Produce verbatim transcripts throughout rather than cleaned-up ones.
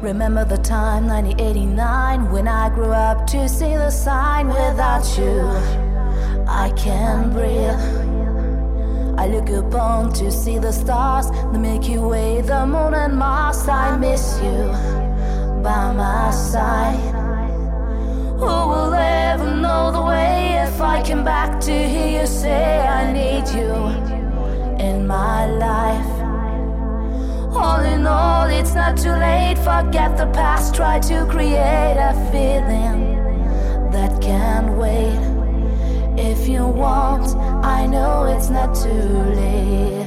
Remember the time, nineteen eighty-nine, when I grew up to see the sign. Without you, I can't breathe. I look upon to see the stars, the Milky Way, the moon and Mars. I miss you by my side. Who will ever know the way if I came back to hear you say I need you in my life? All in all, it's not too late. Forget the past, try to create a feeling that can't wait. If you want, I know it's not too late.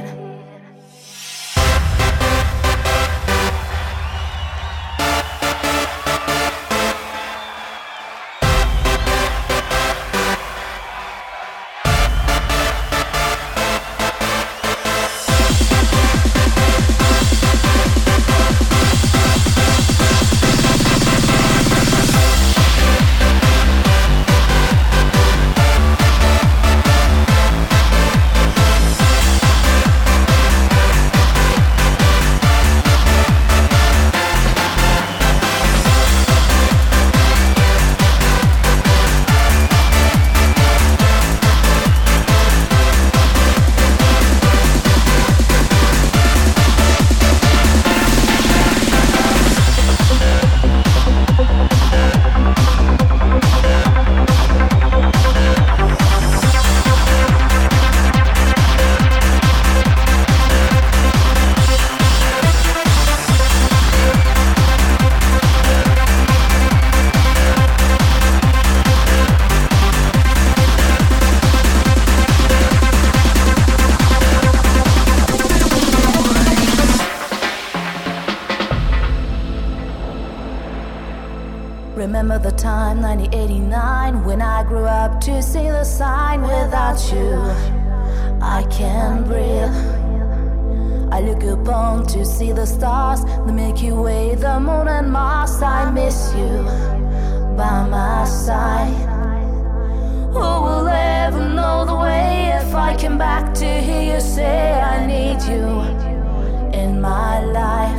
Remember the time, nineteen eighty-nine, when I grew up to see the sign. Without you, I can't breathe. I look upon to see the stars, the Milky Way, the moon and Mars. I miss you by my side. Who will ever know the way if I came back to hear you say I need you in my life?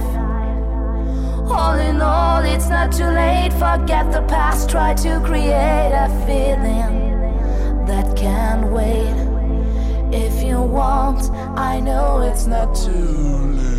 All in all, it's not too late. Forget the past, try to create a feeling that can't wait. If you want, I know it's not too late.